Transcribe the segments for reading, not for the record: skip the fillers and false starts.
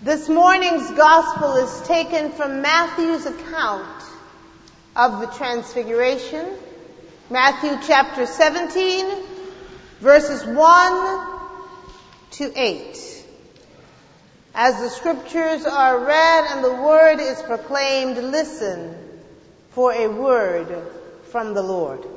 This morning's gospel is taken from Matthew's account of the Transfiguration, Matthew chapter 17, verses 1 to 8. As the scriptures are read and the word is proclaimed, listen for a word from the Lord.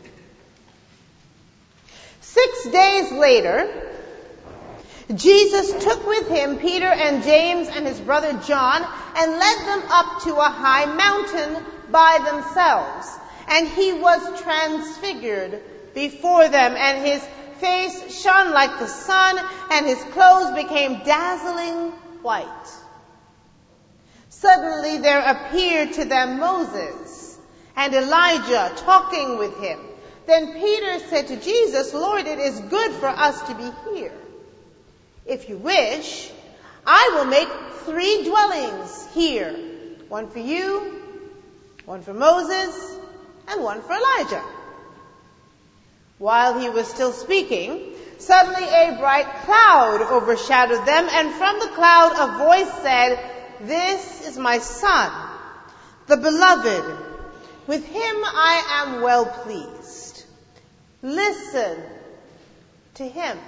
6 days later, Jesus took with him Peter and James and his brother John and led them up to a high mountain by themselves. And he was transfigured before them, and his face shone like the sun, and his clothes became dazzling white. Suddenly there appeared to them Moses and Elijah talking with him. Then Peter said to Jesus, "Lord, it is good for us to be here. If you wish, I will make 3 dwellings here. One for you, one for Moses, and one for Elijah." While he was still speaking, suddenly a bright cloud overshadowed them, and from the cloud a voice said, "This is my Son, the beloved. With him I am well pleased. Listen to him."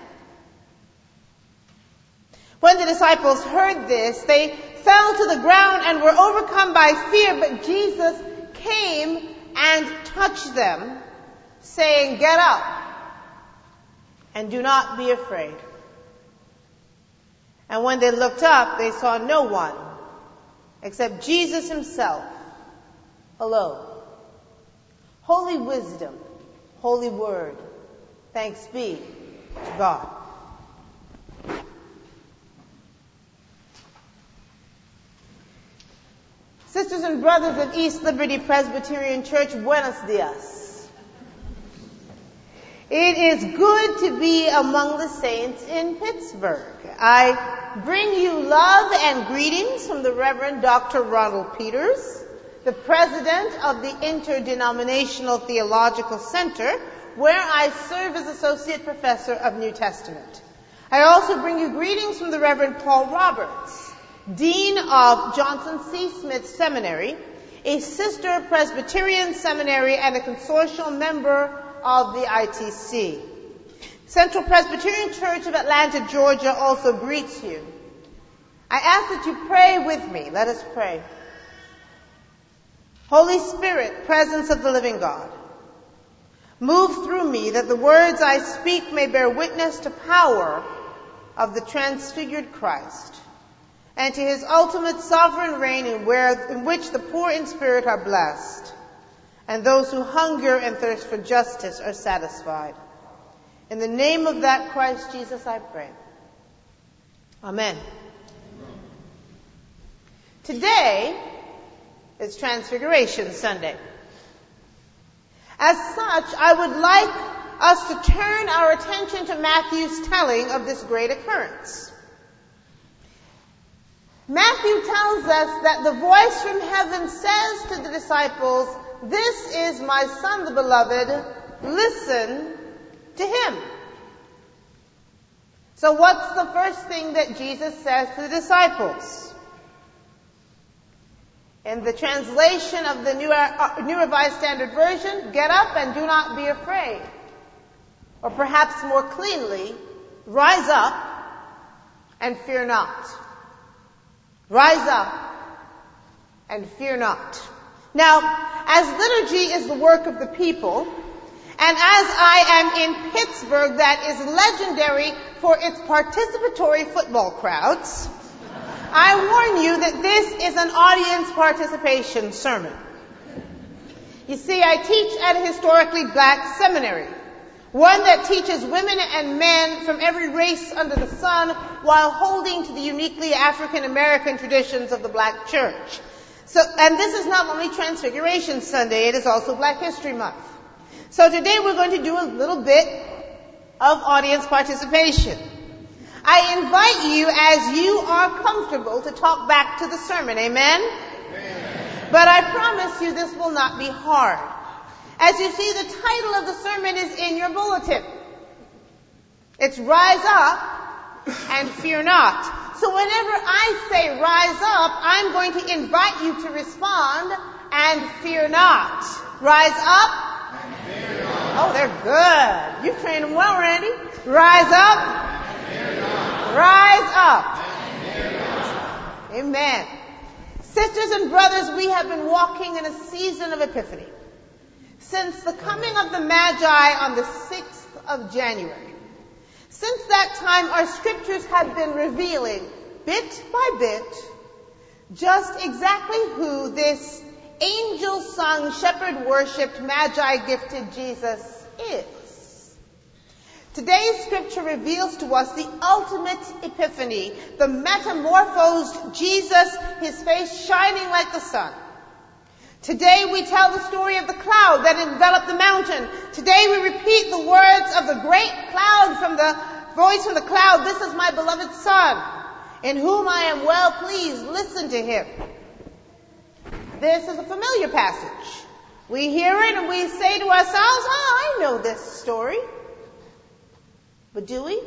When the disciples heard this, they fell to the ground and were overcome by fear, but Jesus came and touched them, saying, "Get up and do not be afraid." And when they looked up, they saw no one except Jesus himself alone. Holy wisdom, holy word. Thanks be to God. Sisters and brothers of East Liberty Presbyterian Church, buenos dias. It is good to be among the saints in Pittsburgh. I bring you love and greetings from the Reverend Dr. Ronald Peters, the president of the Interdenominational Theological Center, where I serve as Associate Professor of New Testament. I also bring you greetings from the Reverend Paul Roberts, Dean of Johnson C. Smith Seminary, a sister Presbyterian seminary and a consortial member of the ITC. Central Presbyterian Church of Atlanta, Georgia also greets you. I ask that you pray with me. Let us pray. Holy Spirit, presence of the living God, move through me that the words I speak may bear witness to power of the transfigured Christ, and to his ultimate sovereign reign in which the poor in spirit are blessed, and those who hunger and thirst for justice are satisfied. In the name of that Christ Jesus I pray. Amen. Today is Transfiguration Sunday. As such, I would like us to turn our attention to Matthew's telling of this great occurrence. Matthew tells us that the voice from heaven says to the disciples, "This is my Son, the beloved. Listen to him." So what's the first thing that Jesus says to the disciples? In the translation of the New Revised Standard Version, "Get up and do not be afraid." Or perhaps more cleanly, "Rise up and fear not." Rise up and fear not. Now, as liturgy is the work of the people, and as I am in Pittsburgh that is legendary for its participatory football crowds, I warn you that this is an audience participation sermon. You see, I teach at a historically black seminary, one that teaches women and men from every race under the sun while holding to the uniquely African American traditions of the black church. And this is not only Transfiguration Sunday, it is also Black History Month. So today we're going to do a little bit of audience participation. I invite you, as you are comfortable, to talk back to the sermon. Amen? Amen. But I promise you this will not be hard. As you see, the title of the sermon is in your bulletin. It's Rise Up and Fear Not. So whenever I say rise up, I'm going to invite you to respond and fear not. Rise up. And fear not. Oh, they're good. You've trained them well, Randy. Rise up. And fear not. Rise up. And fear not. Amen. Sisters and brothers, we have been walking in a season of Epiphany since the coming of the Magi on the 6th of January. Since that time, our scriptures have been revealing, bit by bit, just exactly who this angel-sung, shepherd-worshipped, Magi-gifted Jesus is. Today's scripture reveals to us the ultimate epiphany, the metamorphosed Jesus, his face shining like the sun. Today we tell the story of the cloud that enveloped the mountain. Today we repeat the words of the great cloud from the voice from the cloud, "This is my beloved Son, in whom I am well pleased. Listen to him." This is a familiar passage. We hear it and we say to ourselves, "Oh, I know this story." But do we?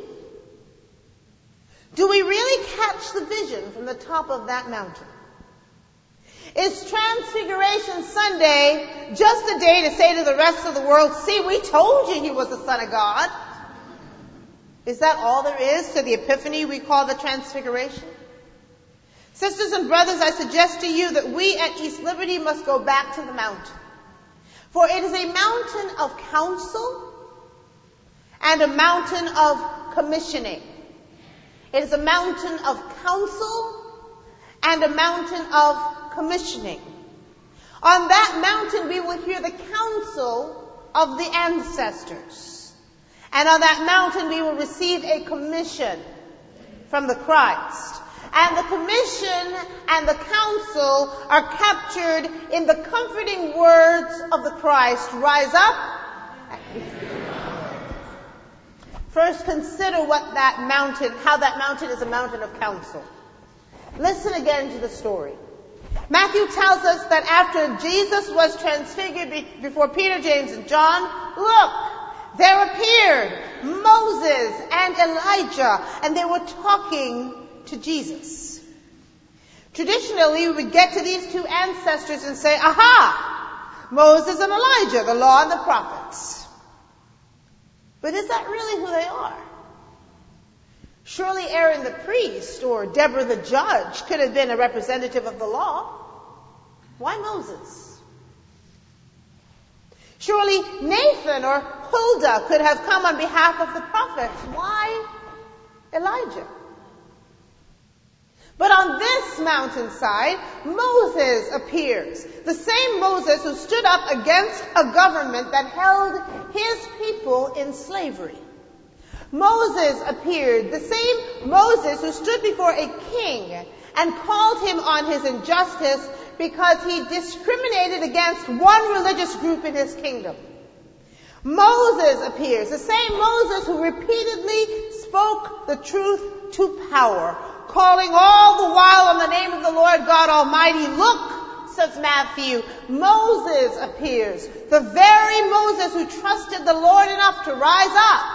Do we really catch the vision from the top of that mountain? Is Transfiguration Sunday just a day to say to the rest of the world, "See, we told you he was the Son of God"? Is that all there is to the epiphany we call the Transfiguration? Sisters and brothers, I suggest to you that we at East Liberty must go back to the mountain. For it is a mountain of counsel and a mountain of commissioning. It is a mountain of counsel and a mountain of commissioning. On that mountain we will hear the counsel of the ancestors. And on that mountain we will receive a commission from the Christ. And the commission and the counsel are captured in the comforting words of the Christ. Rise up. First, consider how that mountain is a mountain of counsel. Listen again to the story. Matthew tells us that after Jesus was transfigured before Peter, James, and John, look, there appeared Moses and Elijah, and they were talking to Jesus. Traditionally, we would get to these two ancestors and say, aha, Moses and Elijah, the law and the prophets. But is that really who they are? Surely Aaron the priest or Deborah the judge could have been a representative of the law. Why Moses? Surely Nathan or Huldah could have come on behalf of the prophets. Why Elijah? But on this mountainside, Moses appears. The same Moses who stood up against a government that held his people in slavery. Moses appeared, the same Moses who stood before a king and called him on his injustice because he discriminated against one religious group in his kingdom. Moses appears, the same Moses who repeatedly spoke the truth to power, calling all the while on the name of the Lord God Almighty. Look, says Matthew, Moses appears, the very Moses who trusted the Lord enough to rise up.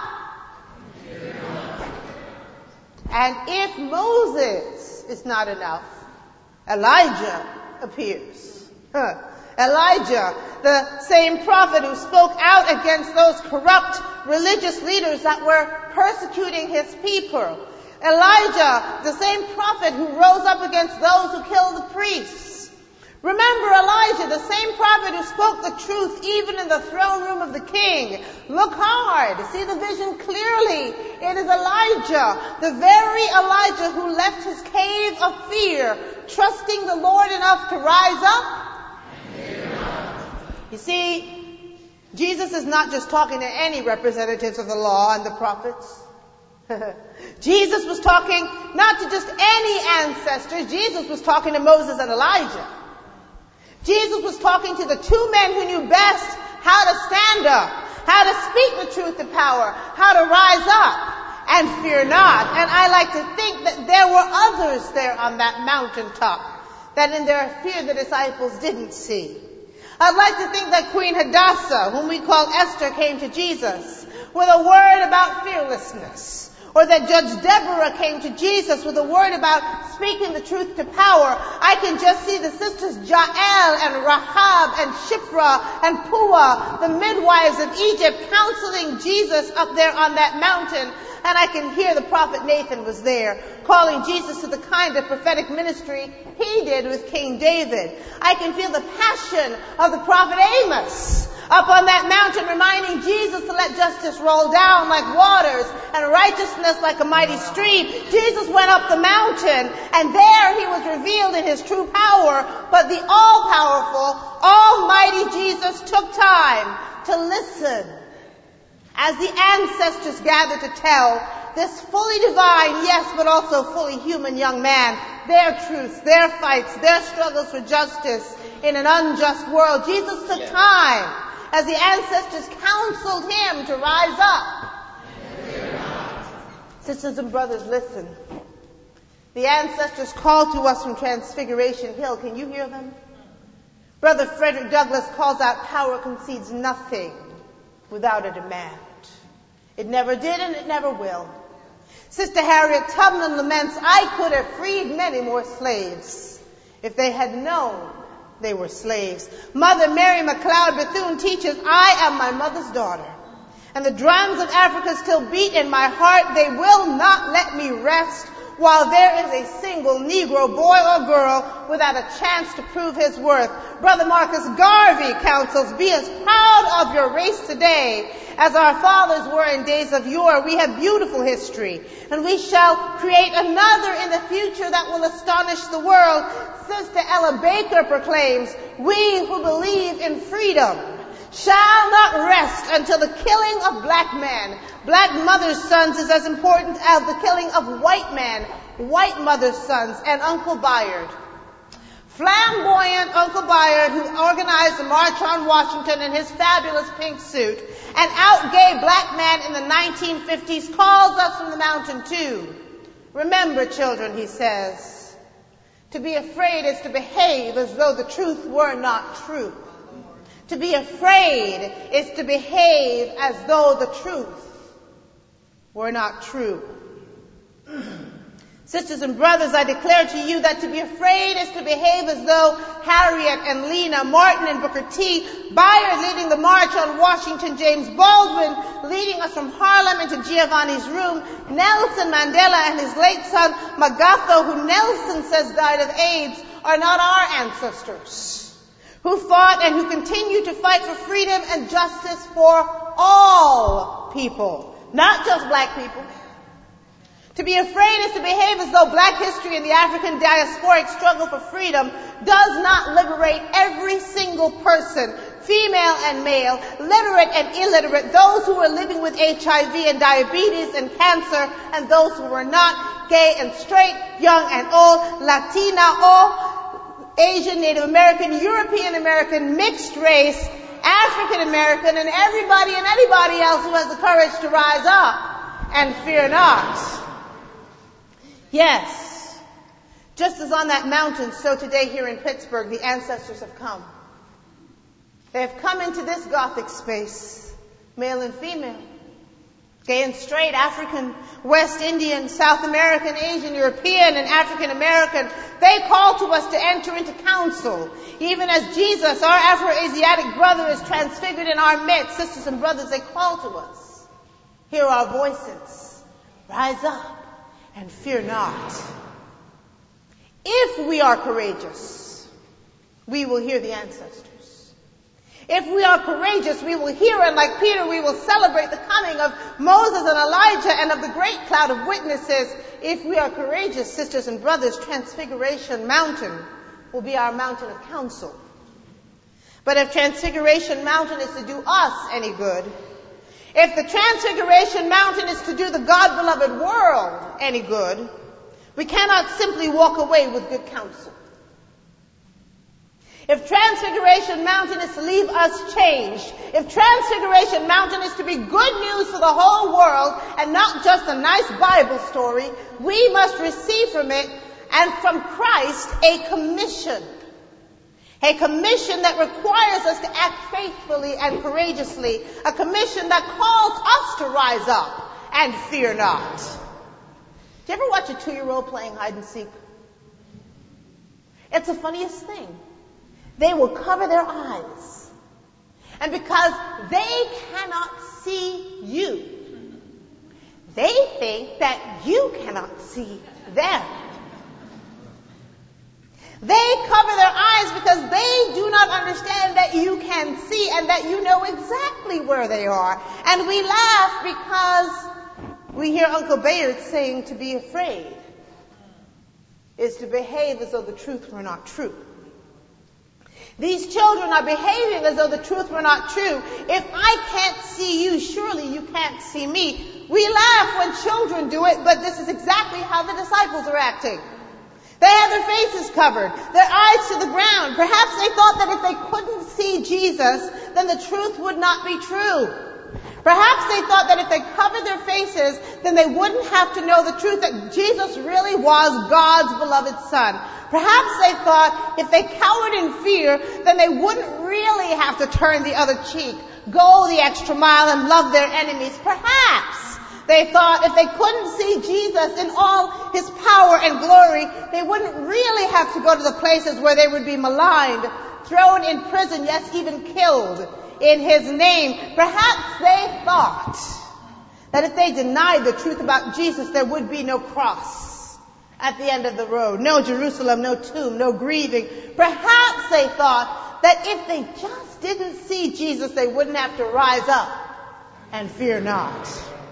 And if Moses is not enough, Elijah appears. Elijah, the same prophet who spoke out against those corrupt religious leaders that were persecuting his people. Elijah, the same prophet who rose up against those who killed the priests. Remember Elijah, the same prophet who spoke the truth even in the throne room of the king. Look hard, see the vision clearly. It is Elijah, the very Elijah who left his cave of fear, trusting the Lord enough to rise up. You see, Jesus is not just talking to any representatives of the law and the prophets. Jesus was talking not to just any ancestors. Jesus was talking to Moses and Elijah. Jesus was talking to the two men who knew best how to stand up, how to speak the truth to power, how to rise up and fear not. And I like to think that there were others there on that mountaintop that in their fear the disciples didn't see. I'd like to think that Queen Hadassah, whom we call Esther, came to Jesus with a word about fearlessness. or that Judge Deborah came to Jesus with a word about speaking the truth to power. I can just see the sisters Jael and Rahab and Shiphrah and Puah, the midwives of Egypt, counseling Jesus up there on that mountain. And I can hear the prophet Nathan was there, calling Jesus to the kind of prophetic ministry he did with King David. I can feel the passion of the prophet Amos up on that mountain, reminding Jesus to let justice roll down like waters and righteousness like a mighty stream. Jesus went up the mountain, and there he was revealed in his true power. But the all-powerful, almighty Jesus took time to listen as the ancestors gathered to tell this fully divine, yes, but also fully human young man their truths, their fights, their struggles for justice in an unjust world. Jesus took time as the ancestors counseled him to rise up. Sisters and brothers, listen. The ancestors called to us from Transfiguration Hill. Can you hear them? Brother Frederick Douglass calls out, power concedes nothing without a demand. It never did and it never will. Sister Harriet Tubman laments, I could have freed many more slaves if they had known they were slaves. Mother Mary McLeod Bethune teaches, I am my mother's daughter, and the drums of Africa still beat in my heart. They will not let me rest while there is a single Negro boy or girl without a chance to prove his worth. Brother Marcus Garvey counsels, be as proud of your race today as our fathers were in days of yore. We have beautiful history, and we shall create another in the future that will astonish the world. Sister Ella Baker proclaims, we who believe in freedom shall not rest until the killing of black men, black mothers' sons, is as important as the killing of white men, white mothers' sons. And Uncle Bayard, flamboyant Uncle Bayard, who organized the March on Washington in his fabulous pink suit, an out-gay black man in the 1950s, calls us from the mountain too. Remember, children, he says, to be afraid is to behave as though the truth were not true. To be afraid is to behave as though the truth were not true. Sisters and brothers, I declare to you that to be afraid is to behave as though Harriet and Lena, Martin and Booker T, Bayard leading the March on Washington, James Baldwin leading us from Harlem into Giovanni's room, Nelson Mandela and his late son Magatho, who Nelson says died of AIDS, are not our ancestors, who fought and who continue to fight for freedom and justice for all people, not just black people. To be afraid is to behave as though black history and the African diasporic struggle for freedom does not liberate every single person, female and male, literate and illiterate, those who are living with HIV and diabetes and cancer, and those who are not, gay and straight, young and old, Latina or Asian, Native American, European American, mixed race, African American, and everybody and anybody else who has the courage to rise up and fear not. Yes, just as on that mountain, so today here in Pittsburgh, the ancestors have come. They have come into this Gothic space, male and female, gay and straight, African, West Indian, South American, Asian, European, and African American. They call to us to enter into council. Even as Jesus, our Afro-Asiatic brother, is transfigured in our midst, sisters and brothers, they call to us. Hear our voices. Rise up and fear not. If we are courageous, we will hear the ancestors. If we are courageous, we will hear, and like Peter, we will celebrate the coming of Moses and Elijah and of the great cloud of witnesses. If we are courageous, sisters and brothers, Transfiguration Mountain will be our mountain of counsel. But if Transfiguration Mountain is to do us any good, if the Transfiguration Mountain is to do the God-beloved world any good, we cannot simply walk away with good counsel. If Transfiguration Mountain is to leave us changed, if Transfiguration Mountain is to be good news for the whole world and not just a nice Bible story, we must receive from it and from Christ a commission. A commission that requires us to act faithfully and courageously. A commission that calls us to rise up and fear not. Do you ever watch a 2-year-old playing hide and seek? It's the funniest thing. They will cover their eyes. And because they cannot see you, they think that you cannot see them. They cover their eyes because they do not understand that you can see and that you know exactly where they are. And we laugh because we hear Uncle Bayard saying to be afraid is to behave as though the truth were not true. These children are behaving as though the truth were not true. If I can't see you, surely you can't see me. We laugh when children do it, but this is exactly how the disciples are acting. They have their faces covered, their eyes to the ground. Perhaps they thought that if they couldn't see Jesus, then the truth would not be true. Perhaps they thought that if they covered their faces, then they wouldn't have to know the truth that Jesus really was God's beloved Son. Perhaps they thought if they cowered in fear, then they wouldn't really have to turn the other cheek, go the extra mile and love their enemies. Perhaps they thought if they couldn't see Jesus in all his power and glory, they wouldn't really have to go to the places where they would be maligned, thrown in prison, yes, even killed in his name. Perhaps they thought that if they denied the truth about Jesus, there would be no cross at the end of the road, no Jerusalem, no tomb, no grieving. Perhaps they thought that if they just didn't see Jesus, they wouldn't have to rise up and fear not.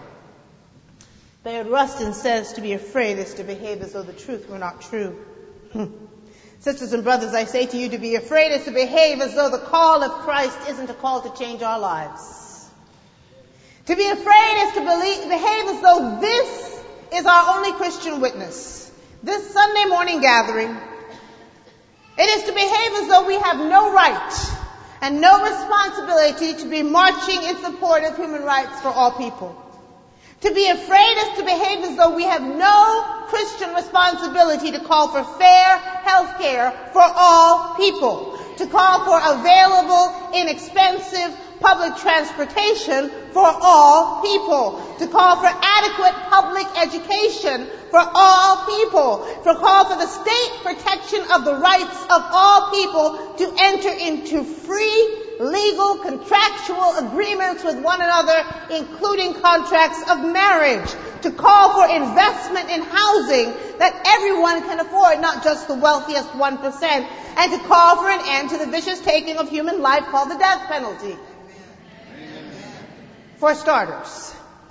Bayard Rustin says to be afraid is to behave as though the truth were not true. Sisters and brothers, I say to you, to be afraid is to behave as though the call of Christ isn't a call to change our lives. To be afraid is to behave as though this is our only Christian witness. This Sunday morning gathering, it is to behave as though we have no right and no responsibility to be marching in support of human rights for all people. To be afraid is to behave as though we have no Christian responsibility to call for fair health care for all people. To call for available, inexpensive public transportation for all people. To call for adequate public education for all people. To call for the state protection of the rights of all people to enter into free, legal, contractual agreements with one another, including contracts of marriage. To call for investment in housing that everyone can afford, not just the wealthiest 1%. And to call for an end to the vicious taking of human life called the death penalty. For starters.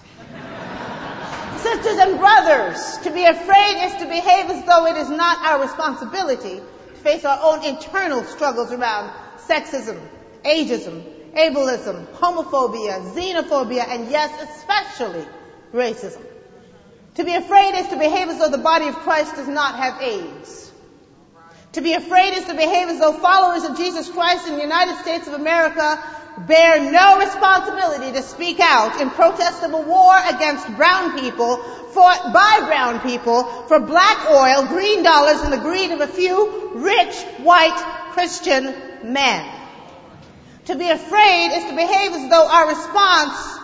Sisters and brothers, to be afraid is to behave as though it is not our responsibility to face our own internal struggles around sexism, ageism, ableism, homophobia, xenophobia, and yes, especially racism. To be afraid is to behave as though the body of Christ does not have AIDS. To be afraid is to behave as though followers of Jesus Christ in the United States of America bear no responsibility to speak out in protest of a war against brown people, fought by brown people, for black oil, green dollars, and the greed of a few rich, white, Christian men. To be afraid is to behave as though our response,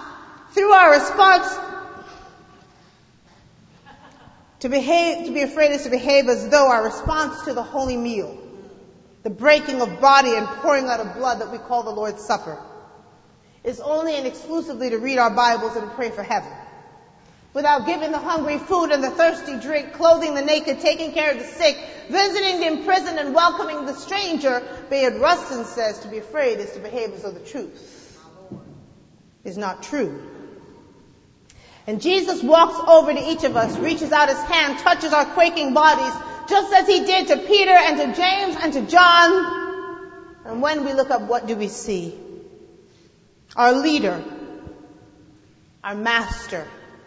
to be afraid is to behave as though our response to the holy meal, the breaking of body and pouring out of blood that we call the Lord's Supper, is only and exclusively to read our Bibles and pray for heaven. Without giving the hungry food and the thirsty drink, clothing the naked, taking care of the sick, visiting the imprisoned, and welcoming the stranger, Bayard Rustin says to be afraid is to behave as though the truth is not true. And Jesus walks over to each of us, reaches out his hand, touches our quaking bodies, just as he did to Peter and to James and to John. And when we look up, what do we see? Our leader, our master,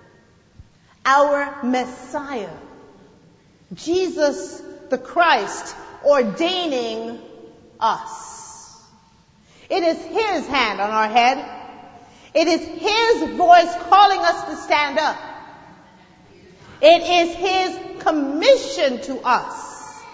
our Messiah, Jesus the Christ, ordaining us. It is his hand on our head. It is his voice calling us to stand up. It is his commission to us.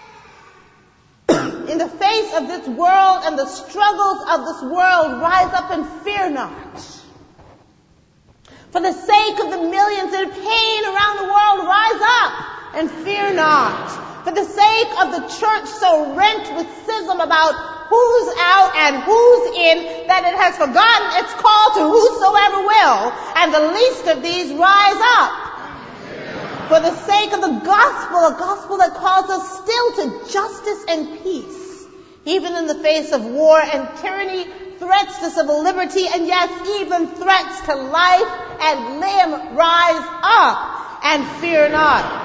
In the face of this world and the struggles of this world, rise up and fear not. For the sake of the millions in pain around the world, rise up and fear not. For the sake of the church so rent with schism about who's out and who's in, that it has forgotten its call to whosoever will, and the least of these rise up. For the sake of the gospel, a gospel that calls us still to justice and peace, even in the face of war and tyranny, threats to civil liberty, and yes, even threats to life and limb, rise up and fear not.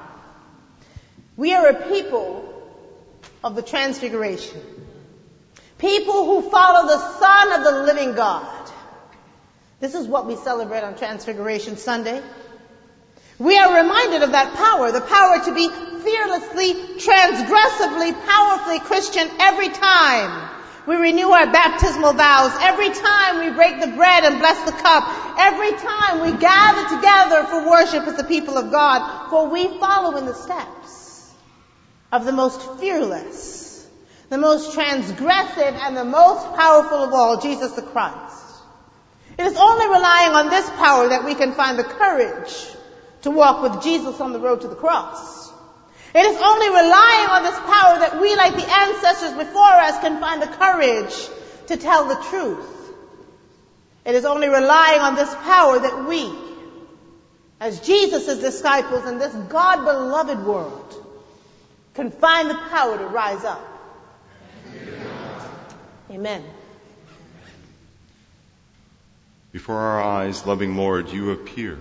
We are a people of the Transfiguration. People who follow the Son of the living God. This is what we celebrate on Transfiguration Sunday. We are reminded of that power, the power to be fearlessly, transgressively, powerfully Christian every time we renew our baptismal vows, every time we break the bread and bless the cup, every time we gather together for worship as the people of God, for we follow in the steps of the most fearless, the most transgressive, and the most powerful of all, Jesus the Christ. It is only relying on this power that we can find the courage to walk with Jesus on the road to the cross. It is only relying on this power that we, like the ancestors before us, can find the courage to tell the truth. It is only relying on this power that we, as Jesus' disciples in this God-beloved world, can find the power to rise up. Amen. Before our eyes, loving Lord, you appear.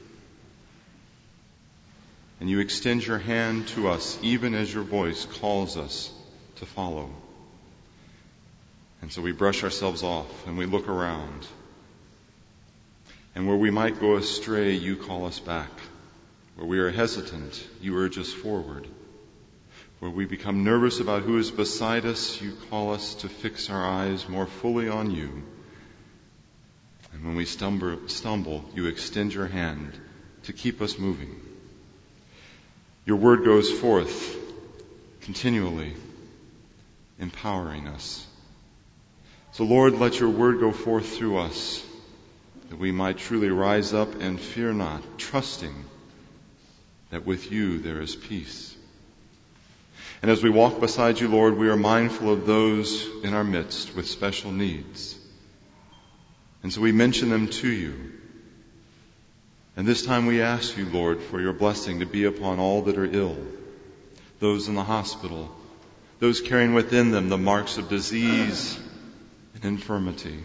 And you extend your hand to us, even as your voice calls us to follow. And so we brush ourselves off and we look around. And where we might go astray, you call us back. Where we are hesitant, you urge us forward. Where we become nervous about who is beside us, you call us to fix our eyes more fully on you. And when we stumble, you extend your hand to keep us moving. Your word goes forth continually, empowering us. So Lord, let your word go forth through us, that we might truly rise up and fear not, trusting that with you there is peace. And as we walk beside you, Lord, we are mindful of those in our midst with special needs. And so we mention them to you. And this time we ask you, Lord, for your blessing to be upon all that are ill, those in the hospital, those carrying within them the marks of disease and infirmity,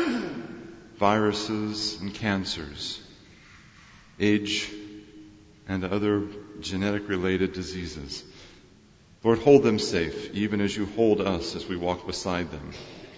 viruses and cancers, age and other genetic-related diseases. Lord, hold them safe, even as you hold us as we walk beside them.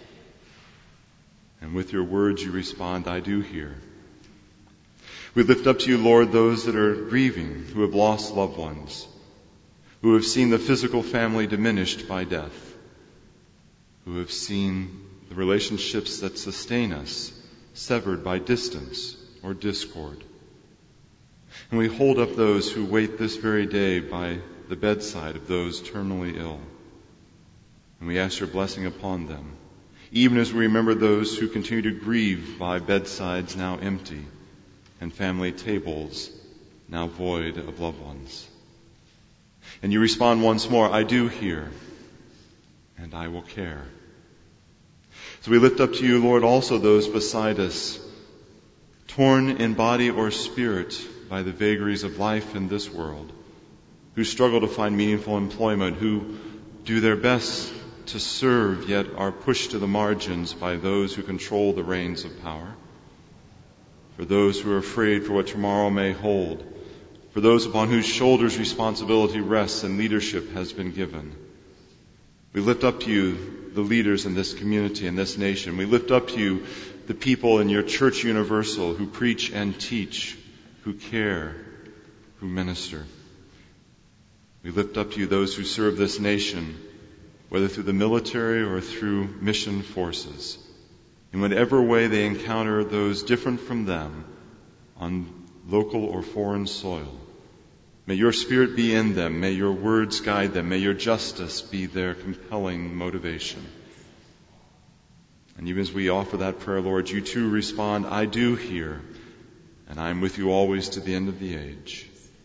And with your words you respond, I do hear. We lift up to you, Lord, those that are grieving, who have lost loved ones, who have seen the physical family diminished by death, who have seen the relationships that sustain us severed by distance or discord. And we hold up those who wait this very day by the bedside of those terminally ill. And we ask your blessing upon them, even as we remember those who continue to grieve by bedsides now empty and family tables now void of loved ones. And you respond once more, I do hear, and I will care. So we lift up to you, Lord, also those beside us, torn in body or spirit by the vagaries of life in this world, who struggle to find meaningful employment, who do their best to serve, yet are pushed to the margins by those who control the reins of power. For those who are afraid for what tomorrow may hold, for those upon whose shoulders responsibility rests and leadership has been given. We lift up to you the leaders in this community, in this nation. We lift up to you the people in your church universal who preach and teach, who care, who minister. We lift up to you those who serve this nation, whether through the military or through mission forces. In whatever way they encounter those different from them on local or foreign soil, may your Spirit be in them. May your words guide them. May your justice be their compelling motivation. And even as we offer that prayer, Lord, you too respond, I do hear, and I am with you always to the end of the age.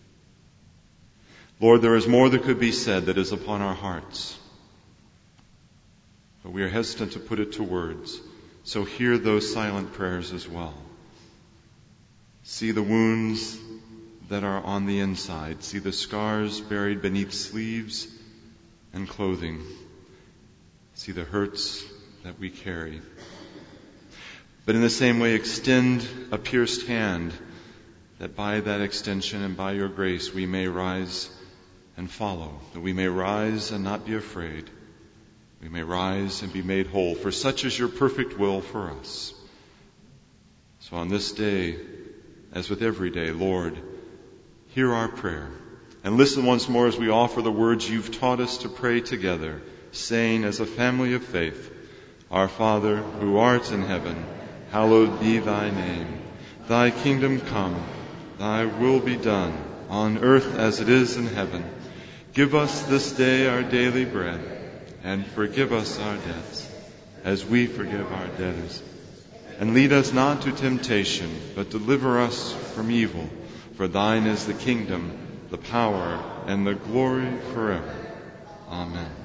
Lord, there is more that could be said that is upon our hearts, but we are hesitant to put it to words, so hear those silent prayers as well. See the wounds that are on the inside. See the scars buried beneath sleeves and clothing. See the hurts that we carry. But in the same way, extend a pierced hand, that by that extension and by your grace we may rise and follow, that we may rise and not be afraid. We may rise and be made whole, for such is your perfect will for us. So on this day, as with every day, Lord, hear our prayer, and listen once more as we offer the words you've taught us to pray together, saying as a family of faith, Our Father, who art in heaven, hallowed be thy name. Thy kingdom come, thy will be done, on earth as it is in heaven. Give us this day our daily bread, and forgive us our debts, as we forgive our debtors. And lead us not to temptation, but deliver us from evil. For thine is the kingdom, the power, and the glory forever. Amen.